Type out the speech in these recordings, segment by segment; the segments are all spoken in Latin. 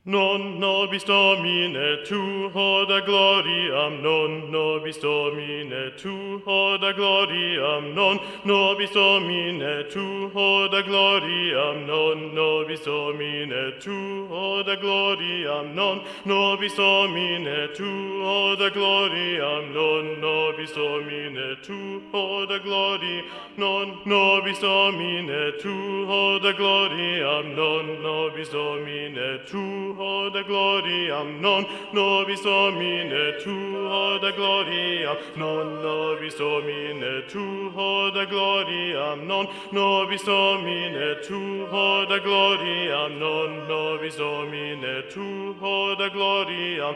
Non nobis Domine tu hoda gloriam, non nobis Domine tu hoda gloriam, non nobis Domine tu hoda gloriam, non nobis Domine tu hoda gloriam, non nobis Domine tu hoda gloriam, non nobis Domine tu hoda gloriam, non nobis Domine tu hoda gloriam, non nobis Domine tu hoda gloriam, non nobis Domine tu hoda gloriam, non nobis Domine tu hoda gloriam, non nobis Domine tu hoda gloriam, non nobis Domine tu hoda gloriam,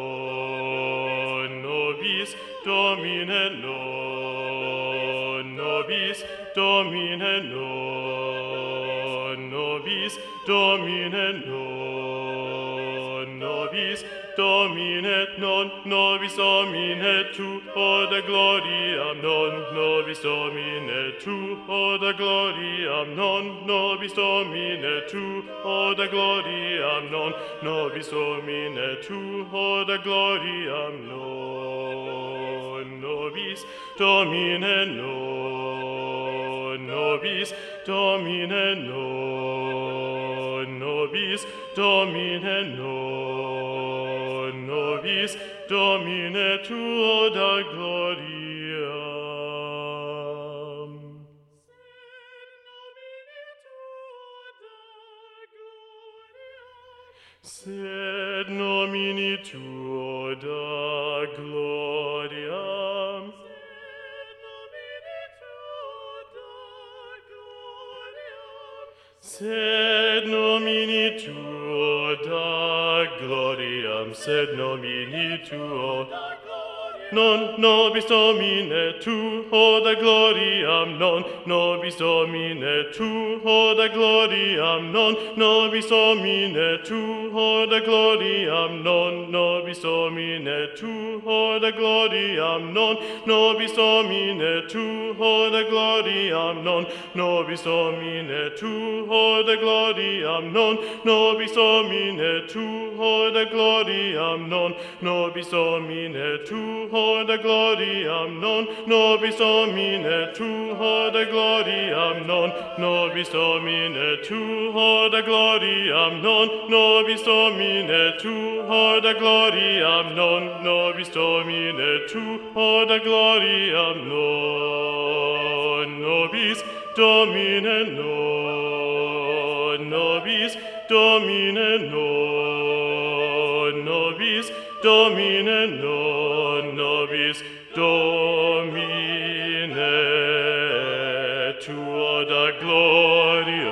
non nobis Domine, non nobis Domine, non nobis Domine, non nobis Domine, non nobis Domine tu hoda gloriam, non nobis Domine tu hoda gloriam, non nobis Domine tu hoda gloriam, non nobis Domine tu hoda gloriam, non nobis Domine, non nobis Domine, non nobis Domine, non nobis Domine tu hoda gloriam. Sed nomini tuo da gloriam. Sed nomini tuo da gloriam, sed nomini tuo non nobis Domine tu hoda gloriam, non nobis Domine tu hoda gloriam, non nobis Domine tu hoda gloriam, non nobis Domine tu hoda gloriam, non nobis Domine tu hoda gloriam, non nobis Domine tu hoda gloriam, non nobis Domine tu hoda gloriam, non nobis Domine tu hoda gloriam, non nobis Domine tu hoda gloriam, non nobis Domine tu hoda gloriam, non nobis Domine tu hoda gloriam, non nobis Domine tu hoda gloriam, non nobis Domine, non nobis Domine, non nobis Domine, non nobis Domine, tu hoda gloriam.